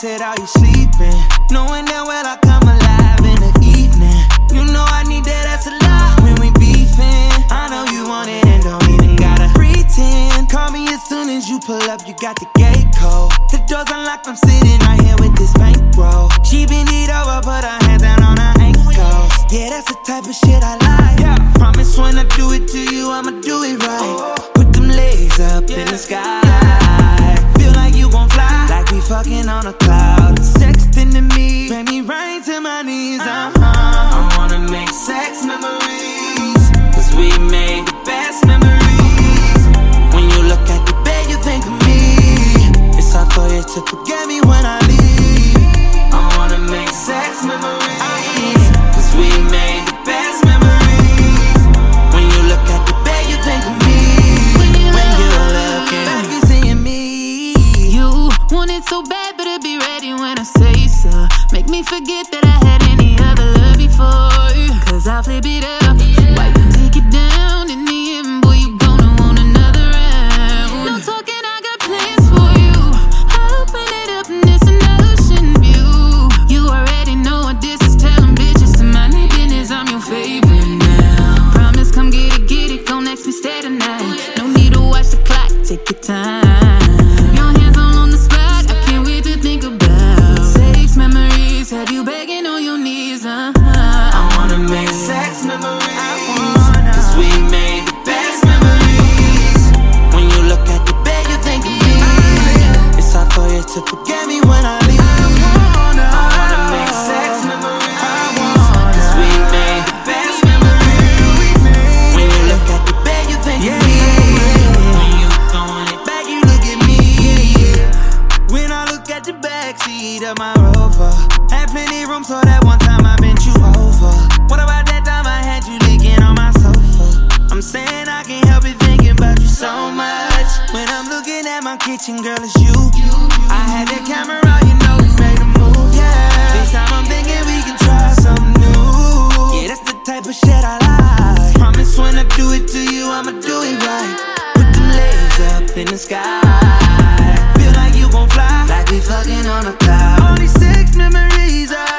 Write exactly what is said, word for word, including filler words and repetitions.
said, are you sleeping? Knowing that well I come alive in the evening. You know I need that, that's a lot when we beefing. I know you want it and don't even gotta pretend. Call me as soon as you pull up, you got the gate code. The door's unlocked, I'm sitting right here with this bankroll. She bend it over, put her hands down on her ankles. Yeah, that's the type of shit I like. Yeah. Promise when I do it to you, I'ma do it right. Put them legs up yeah. in the sky. Feel like you gon' fly, like we fucking on a cloud. Sexting to me, make me rain to my knees. Uh-huh. I wanna make sex memories, cause we made the best memories. When you look at the bed, you think of me. It's hard for you to forget me when I leave. I wanna make sex memories, cause we made the best memories. When you look at the bed, you think of me. When you look back, you seeing me. You want it so bad, better be ready when I say so. Make me forget that I had any other love before, cause I'll flip it up. Why you take it down in the end, boy, you gonna want another round. No talking, I got plans for you. I'll open it up and it's an ocean view. You already know what this is, tell them bitches to mind their business, I'm your favorite now. Promise, come get it, get it, gon' next me stay tonight. No need to watch the clock, take your time. Your hands all on the spot, I can't wait to think about sex memories, have you begging on your knees, uh-huh. I wanna make sex memories, cause we made the best memories. When you look at the bed, you think of me. It's hard for you to forget me when I leave. I wanna make sex memories, cause we made the best memories. When you look at the bed, you think of me. When you throwing it back, you look at me. When I look at the backseat of my Rover, had plenty room so that one time I bent you over. What about that time I had you licking on my sofa? I'm saying I can't help it thinking about you so much. When I'm looking at my kitchen, girl, it's you. I had that camera, you know we made a move, yeah. This time I'm thinking we can try something new. Yeah, that's the type of shit I like. Promise when I do it to you, I'ma do it right. Put them legs up in the sky. Feel like you gon' fly, like we fucking on a cloud. All these sex memories are